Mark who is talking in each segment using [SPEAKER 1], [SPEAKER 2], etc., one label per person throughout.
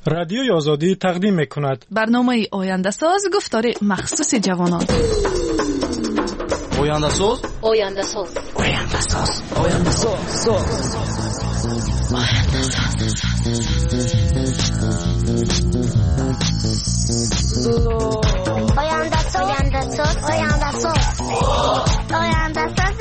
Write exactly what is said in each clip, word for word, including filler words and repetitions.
[SPEAKER 1] رادیوی آزادی تقدیم می‌کند.
[SPEAKER 2] برنامه آینده ساز گفتار مخصوص جوانان.
[SPEAKER 3] آینده ساز
[SPEAKER 4] آینده ساز
[SPEAKER 3] آینده ساز آینده ساز
[SPEAKER 4] آینده ساز آینده ساز آینده ساز آینده ساز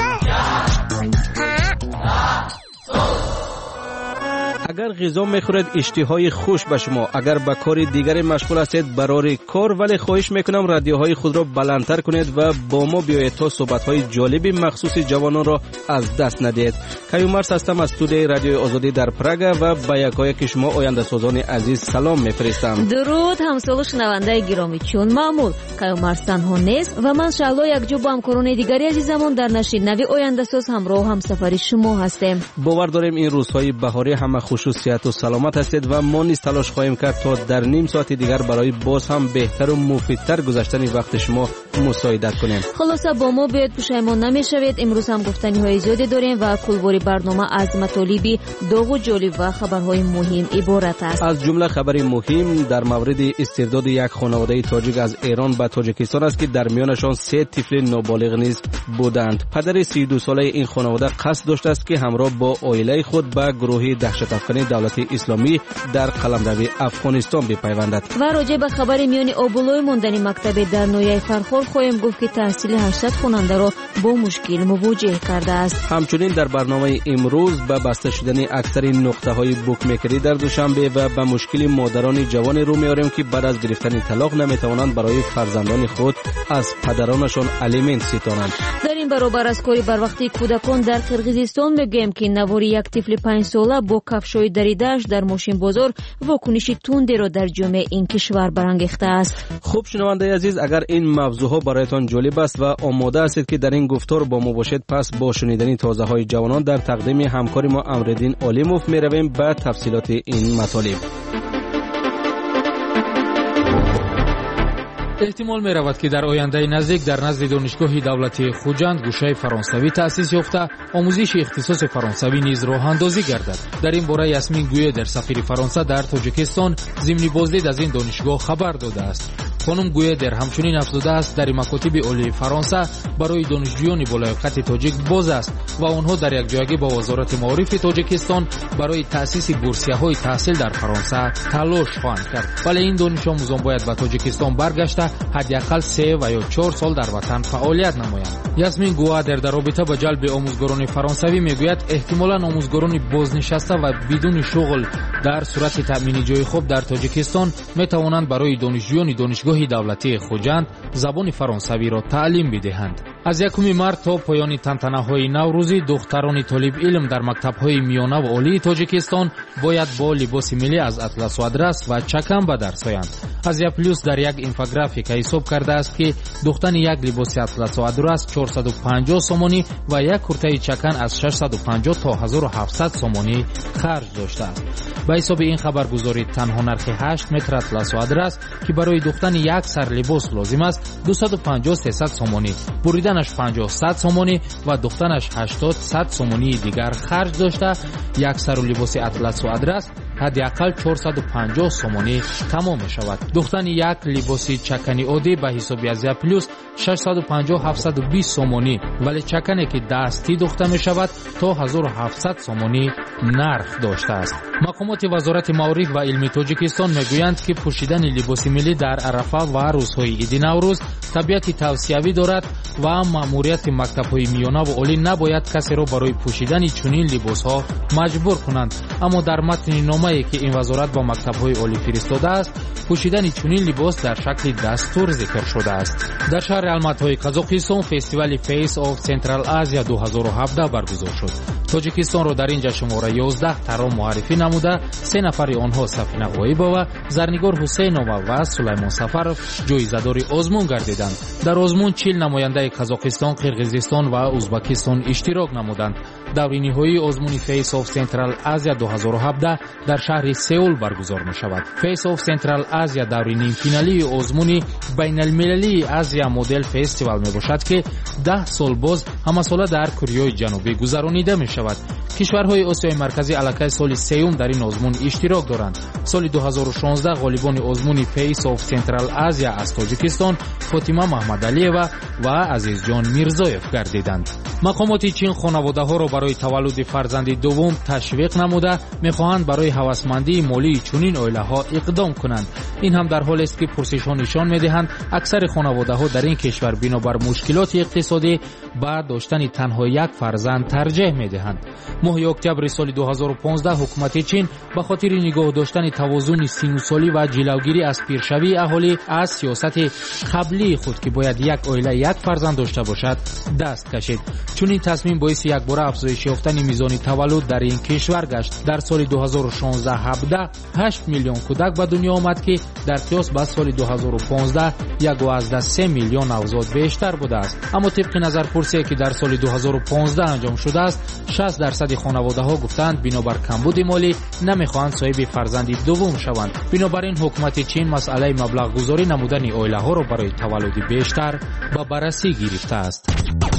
[SPEAKER 5] اگر غذا میخورید اشتهای خوش به شما، اگر به کار دیگری مشغول هستید برای کار، ولی خواهش میکنم رادیوهای خود را بلندتر کنید و با ما بیایید تا صحبت‌های جالب مخصوص جوانان را از دست ندهید. کیومرس هستم از استودیوی رادیوی آزادی در پراگ و با یکایک شما آینده سازان عزیز سلام میفرستم.
[SPEAKER 6] درود همسال شنونده گرامی، چون معمول کیومرس تنها نیست و من شعلا یکجا با همکاران دیگری عزیزمون در نشر نوی آینده ساز همراه همسفر شما هستیم.
[SPEAKER 5] باور داریم این روزهای بهاری همه خصوصیت و سلامت هستید و ما نیز تلاش خواهیم کرد تا در نیم ساعت دیگر برای باز هم بهتر و مفیدتر گذشتن وقت شما مساعدت کنیم.
[SPEAKER 6] خلاصه با ما بیاید پشیمان نمیشوید. امروز هم گفتنی های زیادی داریم و کلباری برنامه از مطالبی داغ و جالب و خبرهای مهم عبارت است.
[SPEAKER 5] از جمله خبری مهم در مورد استرداد یک خانواده تاجیک از ایران به تاجیکستان است که در میانشان سه طفل نابالغ نیز بودند. پدر سی و دو ساله این خانواده قصد داشته است که همراه با عائله خود به گروه دهشت افکنی دولت اسلامی در قلمرو افغانستان بپیوندد.
[SPEAKER 6] و راجع به خبر میان آبولای ماندنی مکتب در نویای فرخار خواهیم گفت که تحصیل هشتصد خواننده را با مشکل مواجه کرده است.
[SPEAKER 5] همچنین در برنامه امروز به بسته شدن اکثر نقطه های بوکمیکری در دوشنبه و به مشکل مادران جوان رو میاریم که بعد از گرفتن طلاق نمیتوانند برای فرزندان خود از پدرانشان الیمنت ستانند.
[SPEAKER 6] در این برابر از کاری بر وقتی کودکان در قرقیزستان میگویم که نواری یک طفل پنج ساله با کفشای دریده‌اش در ماشین بازار واکنشی تندی را در جامعه این کشور برانگیخته است.
[SPEAKER 5] خوب شنونده عزیز، اگر این موضوعها برایتان جالب است و آماده هستید که در این گفتار با ما باشید، پس با شنیدن تازه های جوانان در تقدیم همکار ما امرالدین علیموف می رویم به تفصیلات این مطالب.
[SPEAKER 7] احتمال می رود که در آینده نزدیک در نزد دانشگاه دولتی خوجند گوشه فرانسوی تأسیس یافته آموزش اختصاص فرانسوی نیز راه اندازی گردد. در این باره یاسمین گویه در سفیر فرانسه در تاجیکستان ضمن بازدید از این دانشگاه خبر داده است. خانم گویه در همچنین افزوده است در مکاتب عالی فرانسه برای دانشجویان بالایقت تاجیک باز است و آنها در یک جایگی با وزارت معارف تاجیکستان برای تأسیس بورسیه‌های تحصیل در فرانسه تلاش خواهند کرد. ولی این دانش آموزان باید به تاجیکستان برگشته حداقل سه و یا چهار سال در وطن فعالیت نمایند. یاسمین گویه در رابطه با جلب آموزگاران فرانسوی میگوید احتمالاً آموزگاران بازنشسته و بدون شغل در صورت تأمین جای خوب در تاجیکستان میتوانند برای دانشجویان دانشگاه دولتی خوجند زبان فرانسوی را تعلیم بدهند. از یکم مارس تا پایان تنتنه‌های نوروزی دختران طالب علم در مکتب‌های میانه و عالی تاجیکستان باید با لباس ملی از اطلس و ادرس و چکم به درس آیند. از پلیس در یک اینفوگرافیک حساب کرده است که دختن یک لباس اطلس و ادرس چهارصد و پنجاه سومانی و یک کرته چکن از ششصد و پنجاه تا هزار و هفتصد سومانی خرج داشته است. به حساب این خبرگزاری تنها نرخ هشت متر اطلس و ادرس که برای دختن یک سر لباس لازم است دویست و پنجاه تا سیصد سومانی، بریدنش پنجاه صد سومانی و دختنش هشتاد صد سومانی دیگر خرج داشته. یک سر لباس اطلس و ادرس حداقل چهارصد و پنجاه سومانی تمام می شود. دختن یک لباس چکنی عادی به حساب از پلیس ششصد و پنجاه تا هفتصد و بیست سومانی، ولی چکنی که دستی دوخته می شود تا هزار و هفتصد سومانی نرخ داشته است. مقامات وزارت معارف و علم تاجیکستان میگویند که پوشیدن لباس ملی در عرفه و روزهای عید نوروز طبیعت توصیوی دارد و مأموریت مکتب‌های میانه و عالی نباید کسی را برای پوشیدن چنین لباس‌ها مجبور کنند. اما در متن نامه‌ای که این وزارت با مکتب‌های عالی فرستاده است، پوشیدن چنین لباس در شکل دستور ذکر شده است. در شهر الماتای قزاقستان فستیوال فیس آف سنترال آسیا دو هزار و هفده برگزار شد. تاجیکستان را در اینجا شماره یازده ترام معرفی نموده سه نفر آنها سفینه غایبه و زرنگار حسینووا و سلیمان سفرов جایزه‌دار آزمون گردیدند. در آزمون چهل نماینده قزاقستان، قرقیزستان و ازبکستان اشتراک نمودند. даври ниҳоии озмуни Face of Central Asia دو هزار و هفده در شهر سئول برگزار می شود. Face of Central Asia даври نیمفینالی озмуни بین‌المللی آسیا مدل فستیوال می باشد که ده سال باز همساله در کره جنوبی گذرانیده می شود. کشورهای آسیای مرکزی علاقه سال سیوم در این ازمون اشتراک دارند. سال دو هزار و شانزده غالبان ازمون Face of Central Asia از تاجیکستان فاطمه محمدعلیова و عزیزجان میرزایف گردیدند. مقامات چین خانواده ها را برای تولد فرزند دوم تشویق نموده میخواهند برای هوسمندی مالی چنین عائله ها اقدام کنند. این هم در حالی است که پرسش ها نشان میدهند اکثر خانواده ها در این کشور بنابر مشکلات اقتصادی با داشتن تنها یک فرزند ترجیح میدهند. ماه اکتبر سال دو هزار و پانزده حکومت چین به خاطر نگاه داشتن توازن سینوسالی و جلوگیری از پیشروی اهالی از سیاست قبلی خود که باید یک عائله یک فرزند داشته باشد دست کشید. چون این تصمیم باعث یک بار افزایش یافتن میزان تولد در این کشور گشت. در سال دو هزار و شانزده هفده هشت میلیون کودک به دنیا آمد که در قیاس با سال دو هزار و پانزده یک و از سه میلیون نوزاد بیشتر بوده است. اما طبق نظرپرسی که در سال دو هزار و پانزده انجام شده است شصت درصد خانواده ها گفتند بنابر کمبود مالی نمیخواهند صاحب فرزندی دوم شوند. بنابراین حکومت چین مسئله مبلغ گذاری نمودن عائله ها را برای تولد بیشتر به بررسی گرفته است.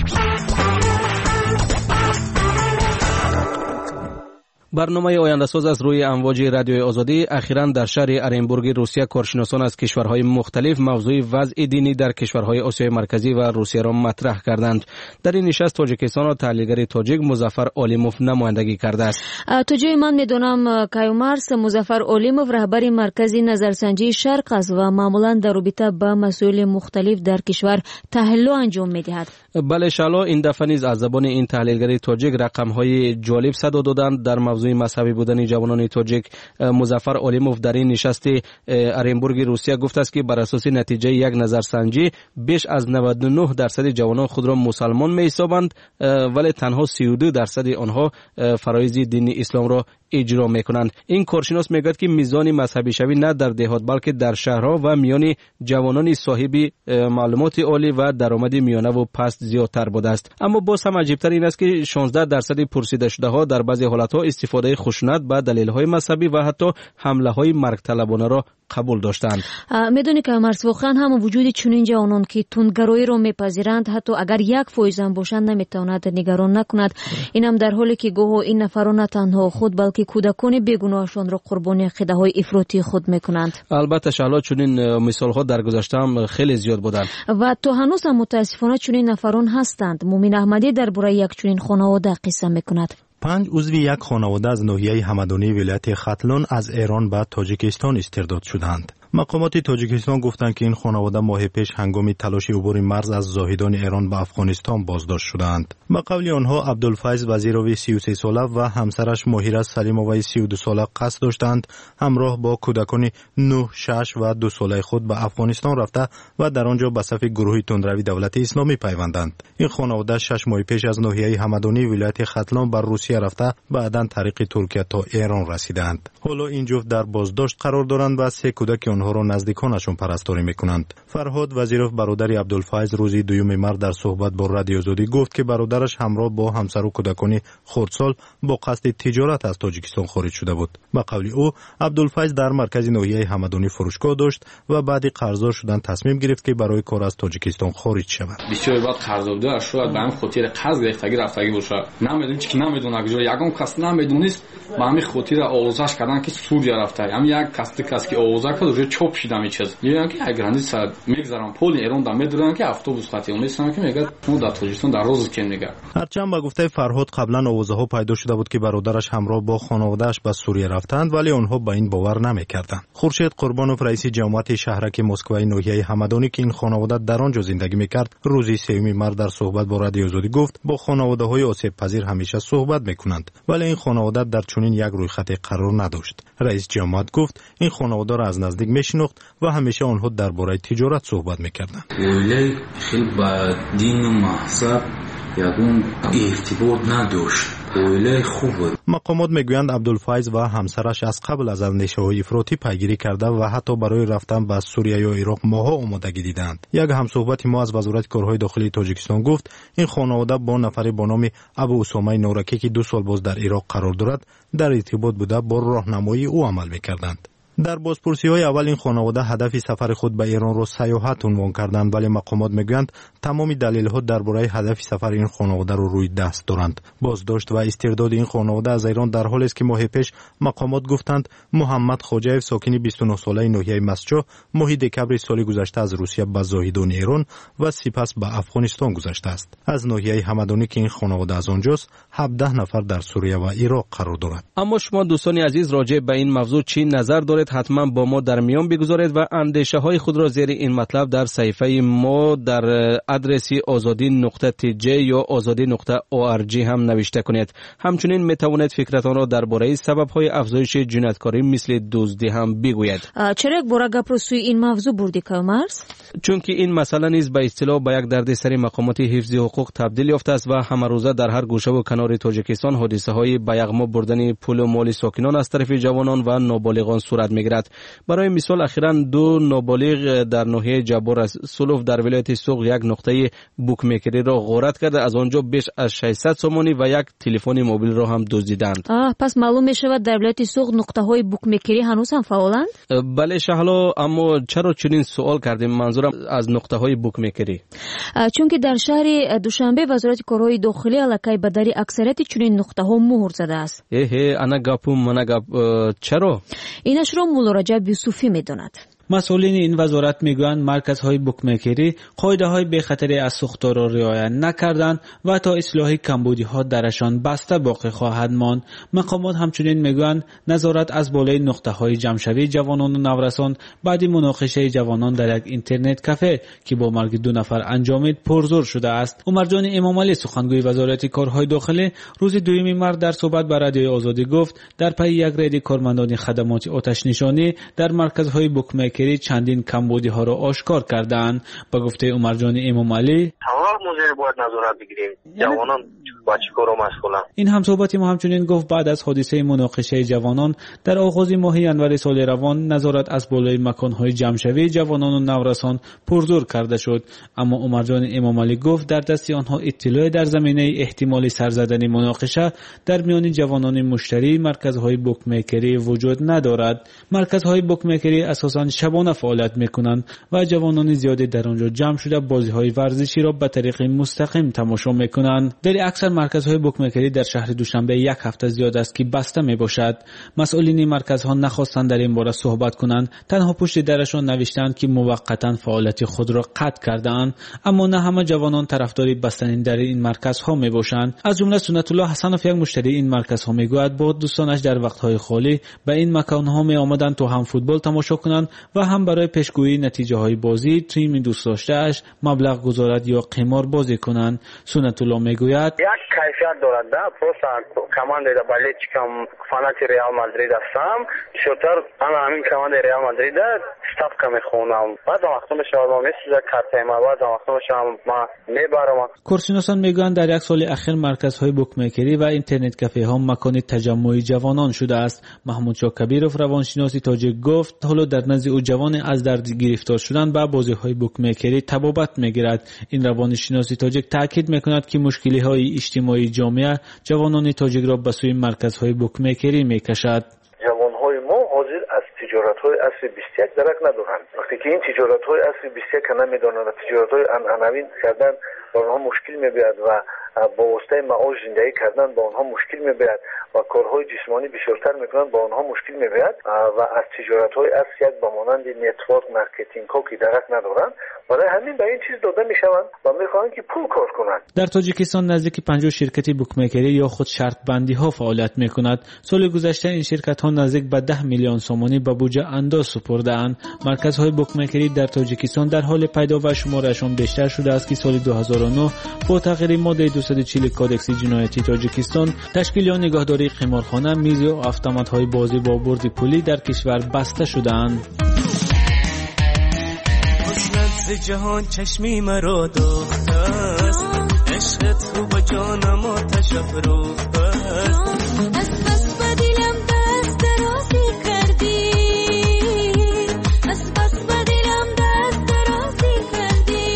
[SPEAKER 5] برنامه آینده‌ساز از روی امواج رادیوی آزادی اخیراً در شهر ارنبورگ روسیه کارشناسان از کشورهای مختلف موضوع وضع دینی در کشورهای آسیای مرکزی و روسیه را مطرح کردند. در این نشست تاجیکستان را تحلیلگر تاجیک مظفر علیموف نمایندگی کرده است.
[SPEAKER 6] تا جای من میدونم کایومارس مظفر علیموف رهبر مرکز نظرسنجی شرق است و معمولاً در رابطه با مسائل مختلف در کشور تحلیل انجام میدهد.
[SPEAKER 5] بله شالا این دفعه نیز از زبان این تحلیلگر تاجیک رقم‌های جالب صدا دادند در موضوع مذهبی بودن جوانان تاجیک. مظفر علیموف در این نشست ارنبورگ روسیه گفت است که بر اساس نتیجه یک نظرسنجی بیش از نود و نه درصد جوانان خود را مسلمان می‌حسابند ولی تنها سی و دو درصد آنها فرایض دین اسلام را اجرا میکنند. این کارشناس میگوید که میزان مذهبی شوی نه در دهات بلکه در شهرها و میان جوانان صاحب معلومات عالی و درآمد میانه و پست زیادتر بوده است. اما باز هم عجیبتر این است که شانزده درصد پرسیده شده ها در بعضی حالتها استفاده خشونت به دلیل های مذهبی و حتی حمله های مرگ طلبانه را قبول داشتند.
[SPEAKER 6] میدونی که مرس واقعا هم وجود چنین جوانان که تندگرایی را میپذیرند حتی اگر یک فایز هم باشند نمیتواند نگران نکند. اینم در حالی که گویا این نفران نه تنها خود بلکه کودکان بیگناهشان را قربانی عقیده های افراطی خود میکنند.
[SPEAKER 5] البته شالا چنین مثال ها در گذشته هم خیلی زیاد بودند
[SPEAKER 6] و تا هنوز هم متاسفانه چنین نفران هستند. مومن احمدی درباره یک چنین خانواده قصه میکند.
[SPEAKER 8] پنج عضو یک خانواده از ناحیه همدانی ولایت ختلون از ایران به تاجیکستان استرداد شدند. مقامات تاجیکستان گفتند که این خانواده ماه پیش هنگام تلاش عبور مرز از زاهدان ایران به افغانستان بازداشت شدند. به قول آنها عبدالفیض وزیروی سی و سه ساله و همسرش ماهره سلیموی سی و دو ساله قصد داشتند همراه با کودکان نه، شش و دو ساله خود به افغانستان رفته و در آنجا به صف گروه تندروی دولت اسلامی پیوندند. این خانواده شش ماه پیش از ناحیه همدانی ولایت ختلون بر روسیه رفته بعداً طریق ترکیه تا ایران رسیدند. حالا این جفت در بازداشت قرار دارند و سه کودک آنها را نزدیکانشان پرستاری میکنند. فرهاد وزیروف برادر عبدالفیض روزی دوم مارس در صحبت با رادیو آزادی گفت که برادرش همراه با همسر و کودکان خردسال با قصد تجارت از تاجیکستان خارج شده بود. به قول او عبدالفیض در مرکز ناحیه همدانی فروشگاه داشت و بعد قرضدار شدن تصمیم گرفت که برای کار از تاجیکستان خارج شود.
[SPEAKER 9] بسیار بعد قرضدار شد به همین خاطر قرض گرفتگی رفتگی باشه. نمیدونم چی نمیدونه کجا یگان کس نمیدونست به همین خاطر آوازش کردن که سوریه رفته. هم یک کس کس که آوازه کرد روی چوب شد همین چیز. میگن که اگر گرانیس میگذارن پول ایران دم میدونن که اتوبوس خاطی میسن که میگه تو در تاجیکستان در روز که میگه.
[SPEAKER 8] هرچند به گفته فرهاد قبلا آوازه ها پیدا شده بود که برادرش همراه با خانواده‌اش به سوریه رفتند ولی آنها به این باور نمیکردند. خورشید قربانوف رئیس جماعت شهرک مسکوی ناحیه همدانی که این خانواده در آنجا زندگی میکرد روز سوم مارس در صحبت با رادیو آزادی گفت با خانواده‌های آسیب پذیر همیشه صحبت میکنند ولی این خانواده در چنین یک رویخط قرار نداشت. رئیس جماعت گفت این خانواده را از نزدیک میشناخت و همیشه آنها درباره تجارت صحبت میکردند.
[SPEAKER 3] خیلی با دین و مذهب یگون ارتباط نداشت. خیلی خوب بود.
[SPEAKER 8] مقامات میگویند عبدالفایز و همسرش از قبل از اندیشه‌های افراطی پیگیری کرده و حتی برای رفتن به سوریه یا عراق ماها آمادگی دیدند. یک همصحبت ما از وزارت کارهای داخلی تاجیکستان گفت این خانواده با نفری با نام ابو اسامه نورکی که دو سال باز در عراق قرار دارد در ارتباط بوده با راهنمایی او عمل می‌کردند. در بازپرسی‌های اول این خانواده هدف سفر خود به ایران را سیاحت عنوان کردند، ولی مقامات میگویند تمام دلایل‌ها درباره هدف سفر این خانواده را روی دست دارند. بازداشت و استرداد این خانواده از ایران در حالی است که ماه پیش مقامات گفتند محمد خوجاєв ساکن بیست و نه ساله ناحیه مسجد ماه دکبر سال گذشته از روسیه به زاهدان ایران و سپس به افغانستان گذشته است. از ناحیه همدانی که این خانواده از آنجاست هفده نفر در سوریه و عراق قرار دارند.
[SPEAKER 5] اما شما دوستان عزیز راجع به این موضوع چی نظر دارید؟ حتما با ما در میان بگذارید و اندیشه های خود را زیر این مطلب در صفحه ما در آدرس آزادی نقطه تی جی یا آزادی نقطه او آر جی هم نوشته کنید. همچنین می توانید فکرتان را درباره سبب های افزایش جنایتکاری مثل دزدی هم بگویید.
[SPEAKER 6] چرا یک بار گپ رو سوی این موضوع بردی کامرس؟
[SPEAKER 5] چون که این مسئله نیز به اصطلاح به یک دردسر مقامات حفظ حقوق تبدیل یافته است و همه روزه در هر گوشه و کنار تاجیکستان حادثه های به یغما بردن پول و مال ساکنان از طرف جوانان و نابالغان صورت میگیرد. برای مثال اخیراً دو نابالغ در ناحیه جبار از سلوف در ولایت سوق یک نقطه بوک میکری را غارت کرده، از آنجا بیش از ششصد سومانی و یک تلفن موبیل را هم دزدیدند.
[SPEAKER 6] آه پس معلوم می شود در ولایت سوق نقطه های بوک میکری هنوز هم فعالند؟
[SPEAKER 5] بله شهلا، اما چرا چنین سوال کردیم؟ منظورم از نقطه های بوک میکری.
[SPEAKER 6] چون که در شهر دوشنبه وزارت کارهای داخلی الکی به در اکثریت چنین نقطه ها مهر زده است.
[SPEAKER 5] اه انا گپم من گپ چرا؟
[SPEAKER 6] اینش را مولا رجب یوسفی میداند.
[SPEAKER 10] مسئولین این وزارت میگویند مرکزهای بوکمیکری قاعده‌های به خطر از سوختار را رعایت نکردند و تا اصلاح کمبودی‌ها درشان بسته باقی خواهد ماند. مقامات همچنین میگویند نظارت از بالای نقطه‌های جمع‌شوی جوانان و نورسان بعد مناقشه جوانان در یک اینترنت کافه که با مرگ دو نفر انجامید پرزور شده است. عمرجان امامعلی سخنگوی وزارت کارهای داخلی روز دوم مارس در صحبت با رادیوی آزادی گفت در پی یک رید کارمندان خدمات آتش نشانی در مرکزهای بوکمیکری چندین کمبودی ها را آشکار کردند. با گفته عمرجان امامعلی
[SPEAKER 11] تمام مدیر باید نظارت بگیریم، جوانان با چیکار مسئولن.
[SPEAKER 10] این همصحبتی ما همچنین گفت بعد از حادثه مناقشه جوانان در آغاز ماه ینور سال روان نظارت از بالای مکان‌های جمع‌شوی جوانان و نورسان پرزور کرده شد، اما عمرجان امامعلی گفت در دست آنها اطلاع در زمینه احتمال سر زدن مناقشه در میان جوانان مشتری مرکزهای بوکمیکری وجود ندارد. مرکزهای بوکمیکری اساساً شبانه فعالیت میکنند و جوانان زیادی در آنجا جمع شده بازی‌های ورزشی را به طریق مستقیم تماشا میکنند. در اکثر مرکزهای بوکمیکری در شهر دوشنبه یک هفته زیاد است که بسته میباشد. مسئولین مرکزها نخواستند در این باره صحبت کنند، تنها پشت درشان نوشتند که موقتا فعالیت خود را قطع کردند، اما نه همه جوانان طرفدار بستن در این مرکزها میباشند. از جمله سنت الله حسنوف یک مشتری این مرکزها میگوید با دوستانش در وقت‌های خالی به این مکان‌ها میآمدند تا هم فوتبال تماشا کنند و هم برای پیشگویی نتیجه های بازی تیم دوست داشته‌اش مبلغ گذارد یا قمار بازی کنند. سنت الله میگوید
[SPEAKER 11] یک کیفیت دارد، نه پروسا کماند در بالای چکم فانات ریال مادرید هستم، شوتر انا همین کماند ریال مادرید استاف کم خونم، بعد وقتی میشم میسوزه کارت ما، بعد وقتی میشم ما میبرم.
[SPEAKER 10] کارشناسان میگویند در یک سال اخیر مرکزهای بوکمیکری و اینترنت کافه ها مکان تجمع جوانان شده است. محمود شاه کبیرов روانشناس تاجیک گفت حالا در نزد او جوان از درد گرفتار شدن به بازی‌های بوکمیکری تبابت می‌گیرد. این روانشناس تاجیک تاکید می‌کند که مشکل‌های اجتماعی جامعه جوانان تاجیک را به سوی مرکزهای بوکمیکری می‌کشد.
[SPEAKER 11] جوان‌های ما حاضر از تجارت‌های اصل بیست و یک درک ندارند. وقتی که این تجارت‌های اصل بیست و یک نمی‌دانند، تجارت‌های عنعنوی کردن با آنها مشکل می‌بیاید و با واسطه معاش زندگی کردن با آنها مشکل می‌بیاید و کارهای جسمانی بیشتر میکنن با آنها مشکل میبرد و از تجارت‌های اصل یک با مانند نتورک مارکتینگ ها که درک ندارند، برای همین به این چیز داده میشوند و میخواهند که پول کار کنند.
[SPEAKER 10] در تاجیکستان نزدیک پنجاه شرکت بوکمیکری یا خود شرط بندی ها فعالیت میکند. سال گذشته این شرکت ها نزدیک به ده میلیون سومانی به بودجه انداز سپرده‌اند. مرکزهای بوکمیکری در تاجیکستان در حال پیدا و شمارشان بیشتر شده است که سال دو هزار و نه با تغییر ماده دویست و چهل کادکس جنایتی تاجیکستان تشکیل یا نگهداری قمارخانه، میز و اتومات‌های بازی با برد پولی در کشور بسته شدند.
[SPEAKER 12] حسنت ز جهان چشمی مرا دوخته است، عشقت رو با جانم آتش افروخته
[SPEAKER 13] از بس به دلم دست درازی کردی از بس به دلم دست درازی کردی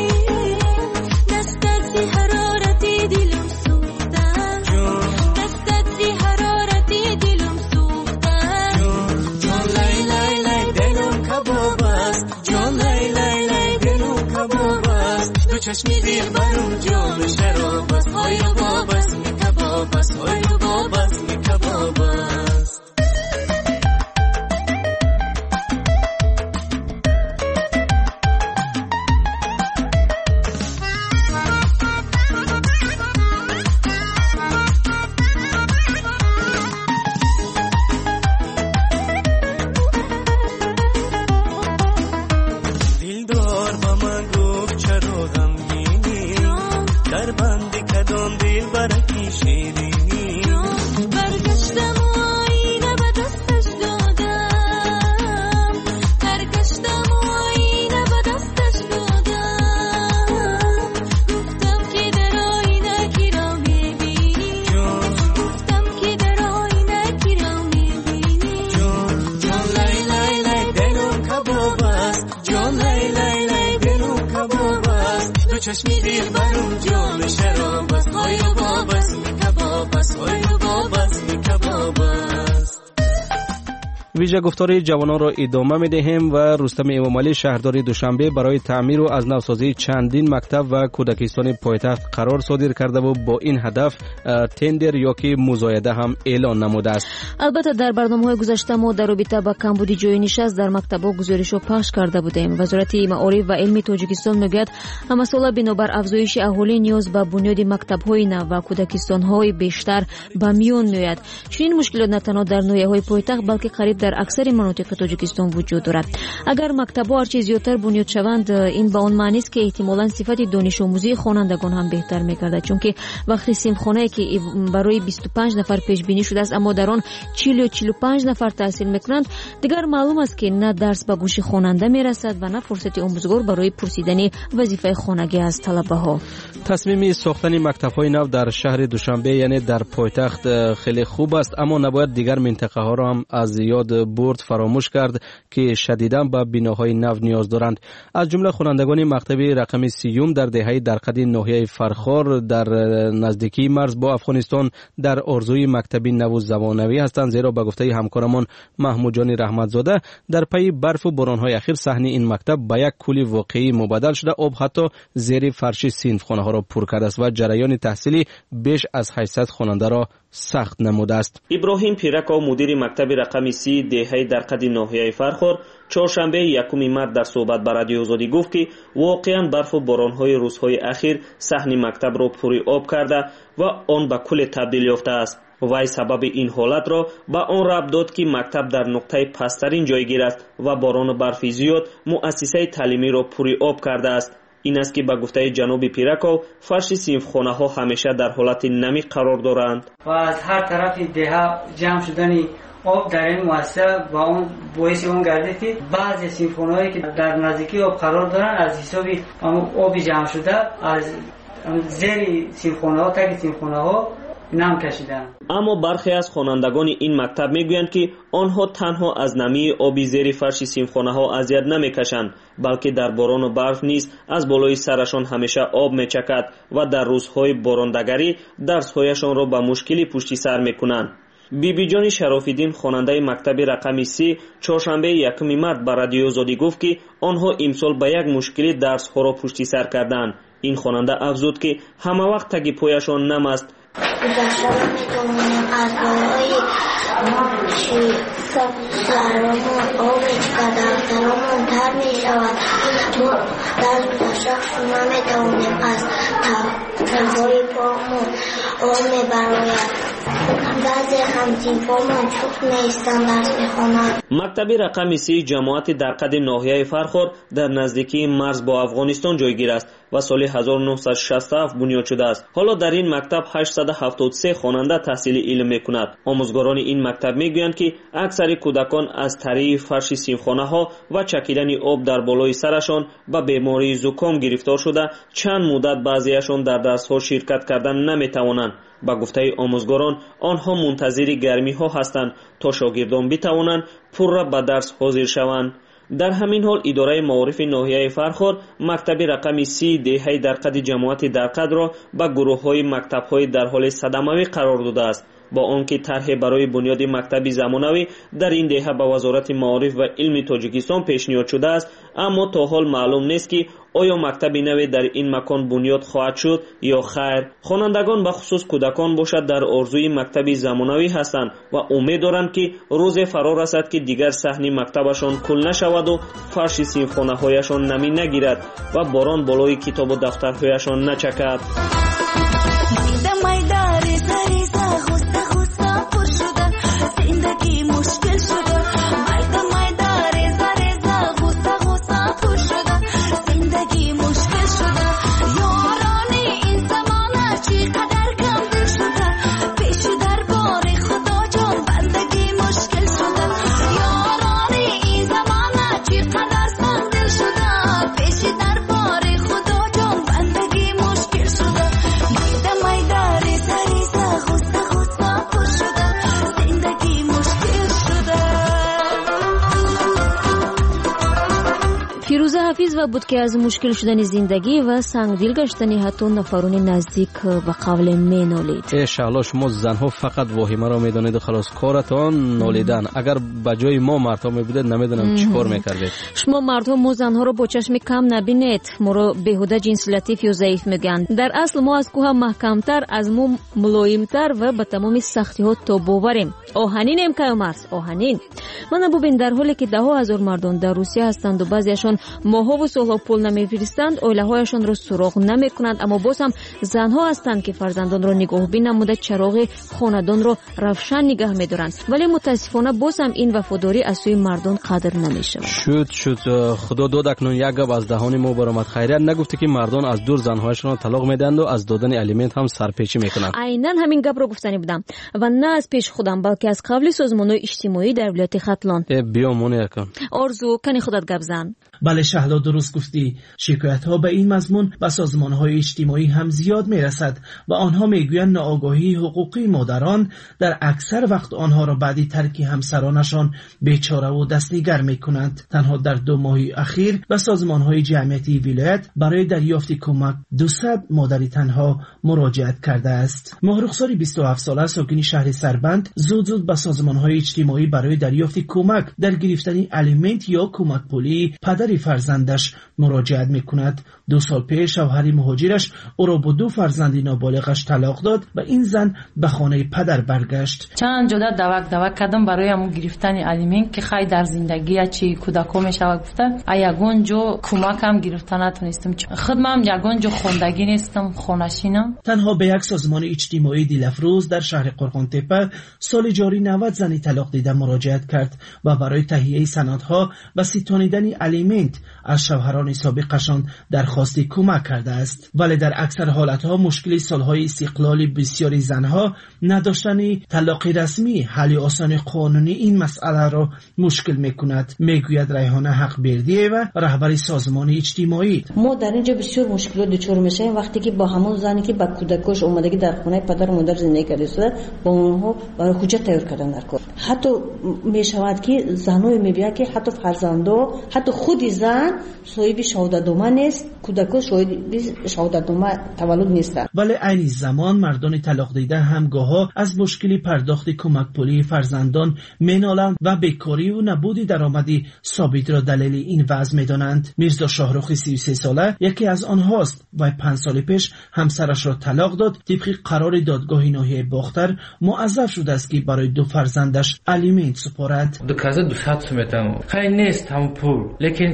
[SPEAKER 13] دستت زی حرارتی دلم سوخته دستت زی حرارتی دلم سوخته
[SPEAKER 12] جان لای لای لای دلم کباب است جان لای لای لای دلم کباب است دو چشمی دیر برم جان شراب است های باب است می کباب است های باب است می کباب است دلدار با من گفت چرا غمگینی در بندی کدام دل برکی شیرینی
[SPEAKER 13] برگشتم و آینه به دستش دادم برگشتم و آینه به دستش دادم گفتم که در آینه کی را میبینی گفتم که در آینه کی را میبینی
[SPEAKER 12] جان لای لای لای دلم کباب است جان لای لای لای دلم کباب است دو چشمی دیر برم جان شراب است های باب است می کباب است های باب است می کباب است.
[SPEAKER 5] ویژه گفتار جوانان را ادامه می دهیم و رستم امام علی شهردار دوشنبه برای تعمیر و از نوسازی چندین مکتب و کودکستان پایتخت قرار صادر کرده و با این هدف تندر یا که مزایده هم اعلان نموده است.
[SPEAKER 6] البته در برنامه‌های گذشته ما در رابطه با کمبودی جای نشست در مکتب‌ها گزارش‌ها پخش کرده بودیم. وزارت معارف و علم تاجیکستان میگوید همه ساله بنابر افزایش اهالی نیاز به بنیاد مکتب‌های نو و کودکستان‌های بیشتر به میان میآید. چنین مشکلات نه تنها در ناحیه‌های پایتخت بلکه قریب در اکثر مناطق تاجیکستان وجود دارد. اگر مکتب‌ها هرچه زیادتر بنیاد شوند این به آن معنی است که احتمالاً صفت دانش آموزی خوانندگان هم بهتر می‌گردد، چون که وقتی صنفخانه‌ای که برای بیست و پنج نفر پیش بینی شده است اما در آن چهل و چهل و پنج نفر تحصیل می‌کنند، دیگر معلوم است که نه درس به گوش خواننده می‌رسد و نه فرصت آموزگار برای پرسیدن وظیفه خانگی از طلبه‌ها.
[SPEAKER 5] تصمیم ساختن مکتب‌های نو در شهر دوشنبه یعنی در پایتخت خیلی خوب است، اما نباید دیگر منطقه‌ها را هم از یاد برد فراموش کرد که شدیداً به بناهای نو نیاز دارند. از جمله خوانندگان مکتب رقم سیوم در دهه درقد ناحیه فرخار در نزدیکی مرز با افغانستان در آرزوی مکتبی نو زمانوی هستند، زیرا به گفته همکارمان محمود جان رحمتزاده در پی برف و باران‌های اخیر صحنه این مکتب به یک کولی واقعی مبدل شده، آب حتی زیر فرش صنفخانه‌ها را پر کرده است و جریان تحصیلی بیش از هشتصد خواننده را سخت نموده است.
[SPEAKER 14] ابراهیم پیرکو مدیر مکتب رقم سی دهه درقد ناحیه فرخار چهارشنبه یکم مارس در صحبت با رادیو آزادی گفت که واقعا برف و باران‌های روزهای اخیر صحن مکتب را پر آب کرده و آن به کل تبدیل یافته است. وای سبب این حالت را به آن ربط داد که مکتب در نقطه پسترین جایگیر است و باران و برف زیاد مؤسسه تعلیمی را پر آب کرده است. این است که به گفته جناب پیرکو فرش صنفخانه ها همیشه در حالت نمی قرار دارند
[SPEAKER 15] و از هر طرف دهها جمع شدن آب در این مؤسسه و اون باعث اون گردید که بعضی صنفخانه هایی که در نزدیکی آب قرار دارند از حساب آب جمع شده از زیر صنفخانه ها تا صنفخانه ها نم کشیدن.
[SPEAKER 14] اما برخی از خوانندگان این مکتب میگویند که آنها تنها از نمی آبی زیر فرش صنفخانه ها اذیت نمیکشند، بلکه در باران و برف نیز از بالای سرشان همیشه آب میچکد و در روزهای باراندگری درسهایشان را به مشکلی پشت سر میکنند. بی بی جان شرافیدین خواننده مکتب رقم سی چهارشنبه یکم مارس به رادیو آزادی گفت که آنها امسال به یک مشکلی درسها را پشت سر کردند. این خواننده افزود که همه وقت تگ پایشان نم است.
[SPEAKER 4] گذشته میتونیم از بالای سرمون آبی که در سرمون تر میشود ما در گذشته شما میتونیم از تفای پامون آب میبراید بعضی همتیم‌هامون چوب نیستن درس میخونن.
[SPEAKER 14] مکتب رقم سی جماعت در قد ناحیه فرخور در نزدیکی مرز با افغانستان جایگیر است و سال هزار و نهصد و شصت و هفت بنیاد شده است. حالا در این مکتب هشتصد و هفتاد و سه خواننده تحصیل علم میکند. آموزگاران این مکتب میگویند که اکثر کودکان از طریق فرش سیمخانه ها و چکیدن آب در بالای سرشان به بیماری زکام گرفتار شده چند مدت بعضیشان در درس ها شرکت کردن نمیتوانند. با گفته آموزگاران آنها منتظر گرمی ها هستند تا شاگردان بتوانند پورا به درس حاضر شوند. در همین حال اداره معارف ناحیه فرخور مکتب رقم سی دهه در قد جماعت در قد را به گروه های مکتب های در حال صدموی قرار داده است. با آنکه طرح برای بنیاد مکتب زمانوی در این دهه به وزارت معارف و علم تاجیکستان پیشنهاد شده است، اما تا حال معلوم نیست که آیا مکتب نوی در این مکان بنیاد خواهد شد یا خیر. خوانندگان به خصوص کودکان باشد در آرزوی مکتب زمانوی هستند و امید دارند که روز فرا رسد که دیگر صحن مکتبشان کل نشود و فرش سیمخانه هایشان نمی نگیرد و باران بالای کتاب و دفترهایشان نچکد.
[SPEAKER 6] حافظ و بود که از مشکل شدن زندگی و سنگدل گشتن حتی نفرون نزدیک به قول می نالید.
[SPEAKER 5] انشاءالله شما زنها فقط واهمه را میدانید و خلاص کارتان نالیدن. اگر به جای ما مردها می بودید نمیدونم چیکار میکردید.
[SPEAKER 6] شما مردها ما زنها رو با چشم کم نبینید. ما رو بهوده جنس لطیف یا ضعیف میگن. در اصل ما از کوه محکمتر، از ما ملایمتر و به تمام سختی ها تاب‌آوریم. آهنینیم که مرز آهنین. من ببین در حالی که ده ها هزار مردم در روسیه هستند و بعضیشان ماها و سالها پول نمیفرستند، اوله هایشان را سراغ نمی کنند، اما باز هم زنها هستند که فرزندان را نگاهبین نموده چراغ خاندان را روشن نگه می‌دارند، ولی متاسفانه باز هم این وفاداری از سوی مردان قدر نمی‌شود.
[SPEAKER 5] شد شد خدا داد اکنون یک گپ از دهان ما برآمد. خیریت نگفته که مردان از دور زنهایشان را طلاق میدند و از دادن الیمنت هم سرپیچی میکنند.
[SPEAKER 6] عیناً همین گپ را گفتنی بودم و نه از پیش خودم بلکه از قبل سازمان‌های اجتماعی در ولایت ختلان.
[SPEAKER 5] بیا مونی کن.
[SPEAKER 6] آرزو کنی خودت گپ زن.
[SPEAKER 16] بله شهلا درست گفتی. شکایت ها به این مضمون به سازمان های اجتماعی هم زیاد می رسد و آنها می گویند ناآگاهی حقوقی مادران در اکثر وقت آنها را بعد ترک همسرانشان بیچاره و دستنگر می کنند. تنها در دو ماه اخیر به سازمان های جمعیتی ولایت برای دریافت کمک دویست مادری تنها مراجعت کرده است. ماه رخساری بیست و هفت ساله ساکن شهر سربند زود زود به سازمان های اجتماعی برای دریافت کمک در گرفتن الیمنت یا کمک پولی پدر فرزندش مراجعت میکند. دو سال پیش شوهر مهاجرش او را با دو فرزند نابالغش طلاق داد و این زن به خانه پدر برگشت.
[SPEAKER 17] چند جدا دوک دوک کردم برای همون گرفتن الیمنت که خیلی در زندگی چی کودکو میشود گفته یگون جو کمک هم گرفتن نتونستم. خودم یگون جو خوندگی نیستم خونشینم. تنها
[SPEAKER 16] به یک سازمان اجتماعی دیلفروز در شهر قرقان تپه سال جاری نود زنی طلاق دیده مراجعت کرد و برای تهیه سندها و ستانیدن الیمنت از شوهران سابقشان درخواست کمک کرده است. ولی در اکثر حالتها مشکل سالهای استقلال بسیاری زنها نداشتن طلاق رسمی حل آسان قانونی این مسئله را مشکل میکند، میگوید ریحانه حق بردیه و رهبر سازمان اجتماعی.
[SPEAKER 18] ما در اینجا بسیار مشکلات دچار میشیم وقتی که با همون زنی که با کودکش اومدگی در خانه پدر و مادر زندگی کرده شده با اونها برای حجت تیار کردن در کار. حتی میشود که زنای میبینه که حتی فرزندا حتی خود زن صاحب شهادتنامه نیست، کودکش صاحب شهادتنامه تولد نیستند.
[SPEAKER 16] ولی عین زمان مردان طلاق دیده هم گاها از مشکلی پرداخت کمک پولی فرزندان مینالند و بیکاری و نبود درآمدی ثابت را دلیل این وضع میدانند. میرزا شاهرخ سی و سه ساله یکی از آنهاست و پنج سال پیش همسرش را طلاق داد. طبق قرار دادگاه ناحیه باختر موظف شده است که برای دو فرزندش الیمنت سپارد.
[SPEAKER 19] دو کازه دو ساعت سمیتم خیلی نیست هم پول لیکن چند ماه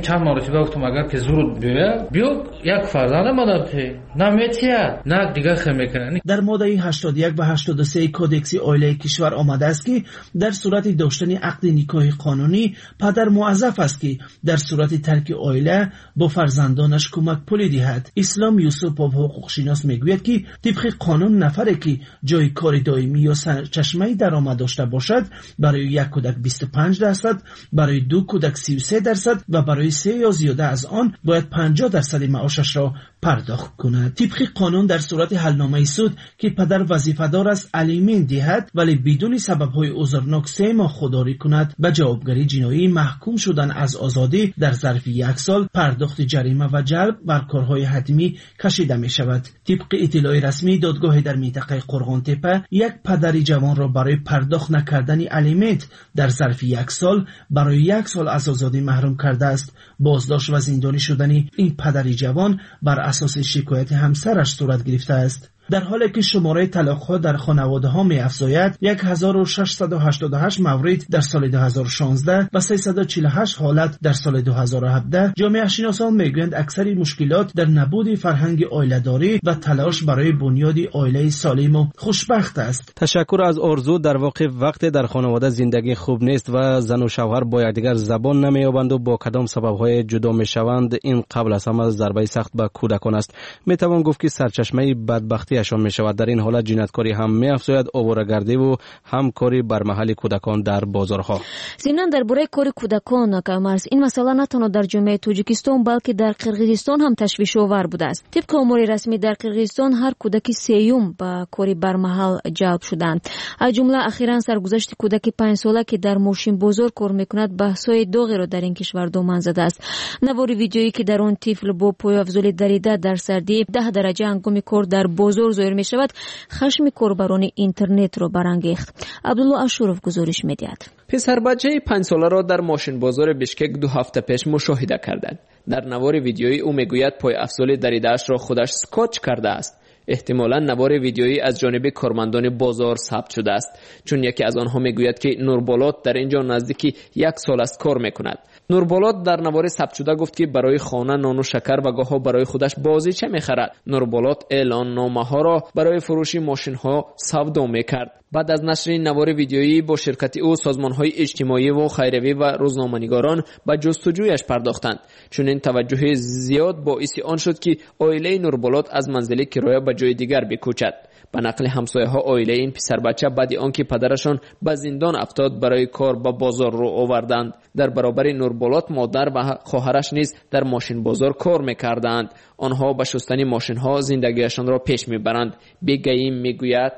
[SPEAKER 19] ратиба гуфтам агар ки зуруд биёя биё як фарзанда мадарти наметия на дигар хел мекунад.
[SPEAKER 16] در ماده هشتاد و یک و هشتاد و سه کودکس عائله کشور آمده است که در صورت داشتن عقد نکاح قانونی پدر موظف است که در صورت ترک عائله با فرزندانش کمک پولی دهد. اسلام یوسف با حقوق شناس میگوید که طبق قانون نفری که جای کار دائمی یا چشمه درآمد داشته باشد برای یک کودک بیست و پنج درصد، برای دو کودک سی و سه درصد و برای سه یا زیاده از آن باید پنجاه درصد معاشش را پرداخت کند. طبق قانون در صورت حلنامه سود که پدر وظیفه‌دار است الیمن دهد ولی بدون سبب‌های عذرناک سه ماه خودداری کند و جوابگری جنایی محکوم شدن از آزادی در ظرف یک سال پرداخت جریمه و جلب بر کارهای حتمی کشیده می شود. طبق اطلاع رسمی دادگاه در منطقه قرغان تپه یک پدر جوان را برای پرداخت نکردن الیمنت در ظرف یک سال برای یک سال از آزادی محروم کرده است. بازداشت و زندانی شدن این پدر جوان بر اساس شکایت همسرش صورت گرفته است. در حالی که شماره طلاق‌ها در خانواده‌ها می‌افزاید هزار و ششصد و هشتاد و هشت مورد در سال دو هزار و شانزده و سیصد و چهل و هشت حالت در سال دو هزار و هفده، جامعه شناسان می‌گویند اکثر مشکلات در نبود فرهنگ عائله‌داری و تلاش برای بنیاد عائله سالم و خوشبخت است.
[SPEAKER 5] تشکر از آرزو. در واقع وقتی در خانواده زندگی خوب نیست و زن و شوهر با یکدیگر زبان نمی‌یابند و با کدام سبب‌های جدا می‌شوند، این قبل از همه ضربه سخت به کودکان است. می‌توان گفت که سرچشمه بدبختی اشان می شود. در این حالت جنایتکاری هم می افزاید، آواره‌گردی و همکاری بر محل کودکان در بازارها.
[SPEAKER 6] ضمن درباره کار کودکان کامرس این مسئله نه تنها در جامعه تاجیکستان بلکه در قرقیزستان هم تشویش آور بوده است. طبق آمار رسمی در قرقیزستان هر کودک سیوم به کاری بر محل جلب شدند. از جمله اخیراً سرگذشت کودک پنج ساله که در ماشین بازار کار میکند بحث‌های داغی را در این کشور دامن زده است. نوار ویدیویی که در آن طفل با پای افزولی دریده در سردی ده درجه هنگام کار در بازار ظاهر می شود، خشم کاربران اینترنت را برانگیخت. عبدالله اشورов گزارش می‌دهد.
[SPEAKER 20] پسر بچه پنج ساله را در ماشین بازار بشکک دو هفته پیش مشاهده کردند. در نوار ویدیویی او میگوید پای افزول دریده‌اش را خودش اسکاچ کرده است. احتمالاً نوار ویدیویی از جانب کارمندان بازار ثبت شده است، چون یکی از آنها میگوید که نوربولات در اینجا نزدیکی یک سال است کار میکند. نوربولات در نوار ثبت شده گفت که برای خانه نان و شکر و گاهی برای خودش بازیچه میخرد. نوربولات اعلان نامه ها را برای فروش ماشین ها سودا میکرد. بعد از نشر این نوار ویدیویی با شرکت او سازمان های اجتماعی و خیریه و روزنامه‌نگاران به جستجویش پرداختند، چون این توجه زیاد باعث آن شد که عائله نوربولات از منزل کرایه به جای دیگر بکوچد. به نقل همسایه ها عائله این پسر بچه بعد آنکه پدرشان به زندان افتاد برای کار به بازار رو آوردند. در برابر نوربولات مادر و خواهرش نیز در ماشین بازار کار میکردند. آنها به شستن ماشین ها زندگیشان را پیش میبرند. بیگیم میگوید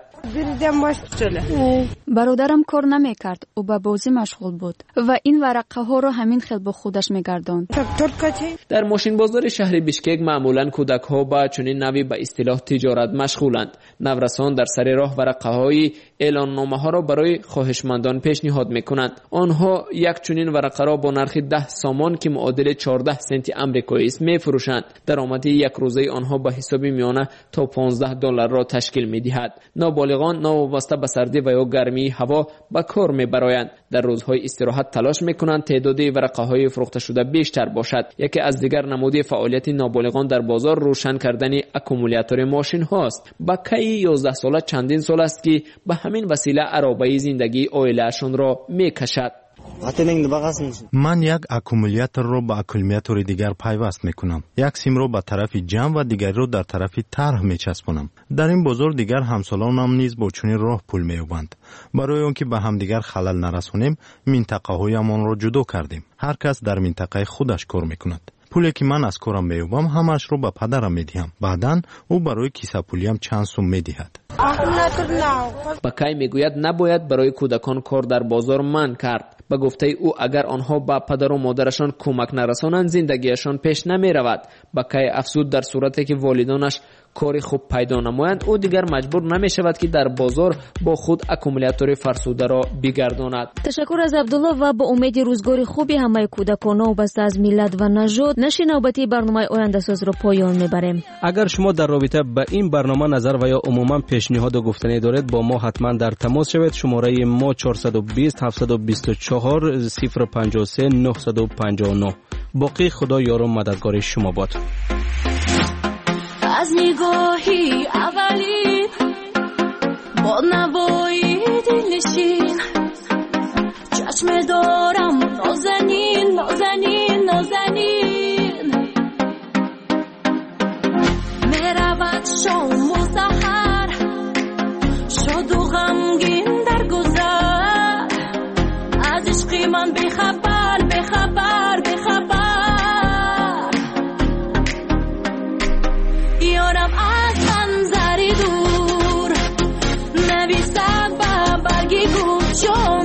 [SPEAKER 2] برادرم کار نمیکرد، او به بازی مشغول بود و این ورقه ها را همین خیل با خودش میگرداند.
[SPEAKER 20] در ماشین بازار شهر بیشکک معمولا کودک ها با چنین نوعی به اصطلاح تجارت مشغولند. نورسان در سر راه ورقه های اعلان نامه ها را برای خواهشمندان پیشنهاد میکنند. آنها یک چنین ورقه را با نرخ ده سامان که معادل چهارده سنت آمریکایی است میفروشند. درآمد یک روزه آنها به حساب میانه تا پانزده دلار را تشکیل میدهد. نابالغان ناوابسته به سردی و یا گرمی هوا به کار میبرایند. در روزهای استراحت تلاش میکنند تعداد ورقه های فروخته شده بیشتر باشد. یکی از دیگر نمودی فعالیت نابالغان در بازار روشن کردن اکومولاتور ماشین هاست. بکه یازده ساله چندین سال است که به همین وسیله عرابه زندگی عائله‌شان را میکشد.
[SPEAKER 8] من یک اکومولاتور رو با اکومولاتور دیگر پیوست میکنم. یک سیم رو به طرف جمع و دیگر رو در طرف طرح میچسبونم. در این بازار دیگر همسالانم نیز با چنین راه پول مییابند. برای اون که به هم دیگر خلل نرسونیم منطقه هایمان رو جدا کردیم. هر کس در منطقه خودش کار میکند. پولی که من از کارم مییابم همش رو به پدرم میدهم. بعداً او برای کیسه پولیم چند سوم میدهد.
[SPEAKER 20] بکای میگوید نباید برای کودکان کار در بازار منع کرد. به گفته او اگر آنها با پدر و مادرشان کمک نرسانند زندگیشان پیش نمی رود. بکای افزود در صورتی که والدانش کاری خوب پیدا نمایند او دیگر مجبور نمی شود که در بازار با خود اکومولاتور فرسوده را بگرداند.
[SPEAKER 6] تشکر از عبدالله و با امید روزگار خوبی همه کودکان وابسته از ملت و نژاد نشر نوبتی برنامه آینده ساز را پایان میبریم.
[SPEAKER 5] اگر شما در رابطه با این برنامه نظر و یا عموما پیشنهاد و گفتنی دارید با ما حتما در تماس شوید. شماره ما چهارصد و بیست هفتصد و بیست و چهار صفر پنجاه و سه نهصد و پنجاه و نه. باقی خدا یار و مددگار شما باد.
[SPEAKER 13] از نگاهی اولی با نوایی دلنشین چشم دارم نازنین نازنین نازنین میرود شام و سحر شاد و غمگین در گذر از عشقی من بخبر بخبر بخبر یارم از منظری دور نویسد به برگی گوش